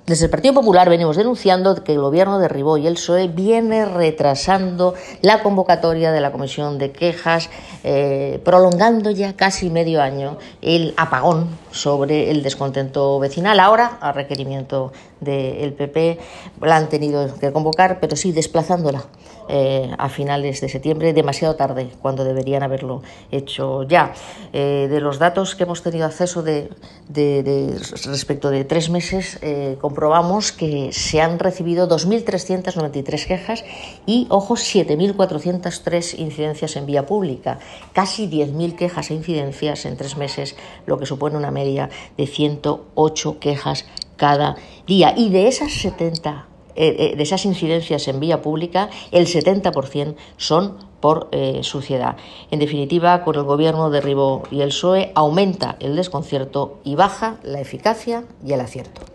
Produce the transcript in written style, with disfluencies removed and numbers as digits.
Desde el Partido Popular venimos denunciando que el Gobierno de Ribó y el PSOE viene retrasando la convocatoria de la comisión de quejas, prolongando ya casi medio año el apagón sobre el descontento vecinal. Ahora, a requerimiento del PP, la han tenido que convocar, pero sí desplazándola a finales de septiembre, demasiado tarde, cuando deberían haberlo hecho ya. De los datos que hemos tenido acceso respecto de 3 meses, comprobamos que se han recibido 2.393 quejas y, ojo, 7.403 incidencias en vía pública. Casi 10.000 quejas e incidencias en 3 meses, lo que supone una media de 108 quejas cada día. Y de esas de esas incidencias en vía pública, el 70% son por suciedad. En definitiva, con el Gobierno de Ribó y el PSOE aumenta el desconcierto y baja la eficacia y el acierto.